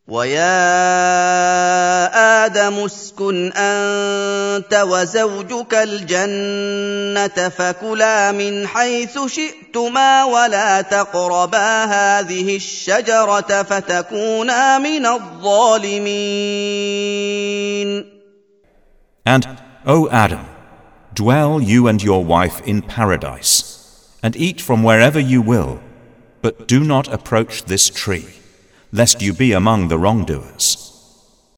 وَيَا آدَمُ اسْكُنْ أَنتَ وَزَوْجُكَ الْجَنَّةَ فَكُلَا مِنْ حَيْثُ شِئْتُمَا وَلَا تَقْرَبَا هَٰذِهِ الشَّجَرَةَ فَتَكُونَا مِنَ الظَّالِمِينَ. And, O Adam, dwell you and your wife in paradise, and eat from wherever you will, but do not approach this tree, lest you be among the wrongdoers.